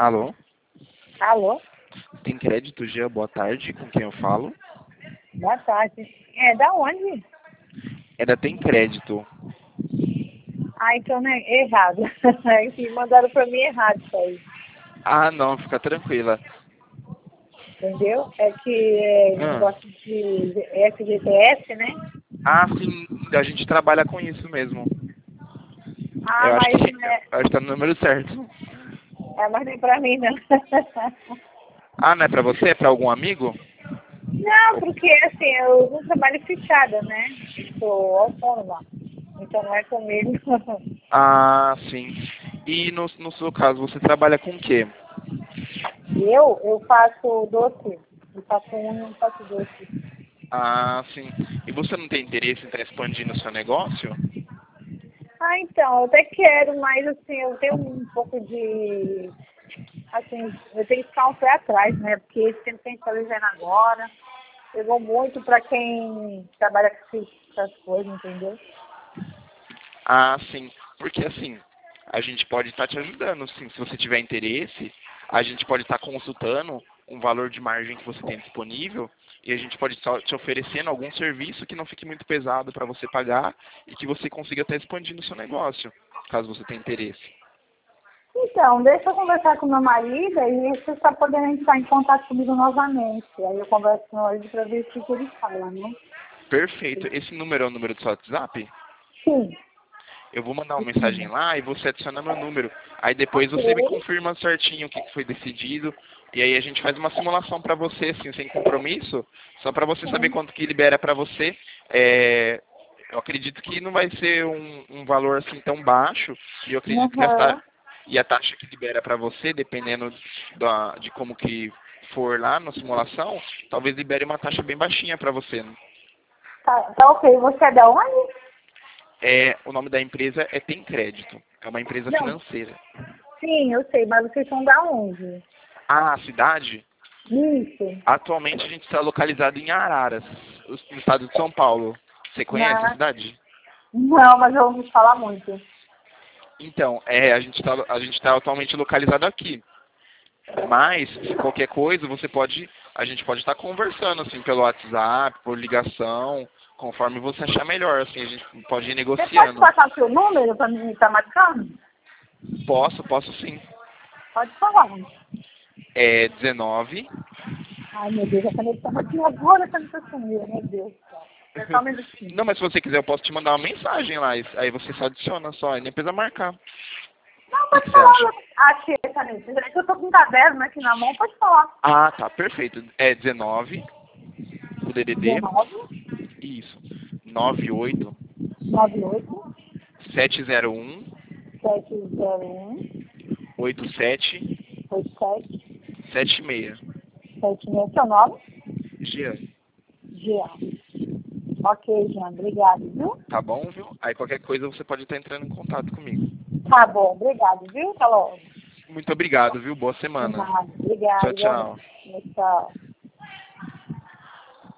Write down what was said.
Alô? Alô? Tem crédito, Jean? Boa tarde. Com quem eu falo? Boa tarde. É, da onde? É da Tem Crédito. Ah, então né, errado. É que mandaram pra mim errado isso aí. Ah, não. Fica tranquila. Entendeu? É que Ah, negócio de FGTS, né? sim. A gente trabalha com isso mesmo. Ah, Eu acho que, mas não é, eu acho que tá no número certo. mas nem pra mim, não. Ah, não é pra você? É pra algum amigo? Não, porque assim, eu não trabalho fechada, né? Sou autônoma. Então não é comigo. Ah, sim. E no seu caso, você trabalha com o quê? Eu faço doce. Eu faço unha e faço doce. Ah, sim. E você não tem interesse em estar expandindo o seu negócio? Ah, então, eu até quero, mas assim, eu tenho um pouco de. Assim, eu tenho que ficar um pé atrás, né? Porque esse tempo que a gente está vivendo agora, pegou muito para quem trabalha com essas coisas, entendeu? Ah, sim. Porque assim, a gente pode estar te ajudando, sim. Se você tiver interesse, a gente pode estar consultando um valor de margem que você tem disponível e a gente pode estar te oferecendo algum serviço que não fique muito pesado para você pagar e que você consiga estar expandindo o seu negócio, caso você tenha interesse. Então, deixa eu conversar com meu marido e você está podendo entrar em contato comigo novamente. Aí eu converso com meu marido para ver o que ele fala, né? Perfeito. Esse número é o número do seu WhatsApp? Sim, Eu vou mandar uma mensagem lá e você adiciona meu número. Aí depois você me ok. confirma certinho o que foi decidido. E aí a gente faz uma simulação para você, assim, sem compromisso, só para você saber Sim. quanto que libera para você. Eu acredito que não vai ser um valor assim tão baixo. E eu acredito que Uhum. a taxa que libera para você, dependendo de como que for lá na simulação, talvez libere uma taxa bem baixinha para você. Tá ok. Você é da onde? O nome da empresa é Tem Crédito. É uma empresa Não, financeira. sim, eu sei, mas vocês são da onde? A cidade, Isso. atualmente a gente está localizado em Araras, no estado de São Paulo. Você conhece a Na... cidade? Não, mas eu ouvi falar muito. Então, a gente tá atualmente localizado aqui. Mas, se qualquer coisa, a gente pode estar conversando, assim, pelo WhatsApp, por ligação, conforme você achar melhor, assim, a gente pode ir Você pode negociando. passar o seu número para mim estar marcando? Posso sim. Pode falar. É 19. Ai, meu Deus, a caneta estava aqui agora, tá me sumiu, meu Deus do céu. É só um minutinho. Não, mas se você quiser, eu posso te mandar uma mensagem lá. Aí você só adiciona só, e nem precisa marcar. O Não, que, pode que você falar. acha? Achei a caneta. É que eu tô com um caderno aqui na mão, pode falar. Ah, tá, perfeito. É 19, o DDD, 19, isso. 98 98, 701 701, 87 87, 76. 76. Seu nome? Jean, Jean. Ok, Jean, obrigado, viu? tá bom, viu? Aí qualquer coisa você pode estar entrando em contato comigo. Tá bom, obrigado, viu? Tá logo. Muito obrigado, viu? Boa De semana. nada. Tchau, Obrigado, igualmente. tchau. Tchau.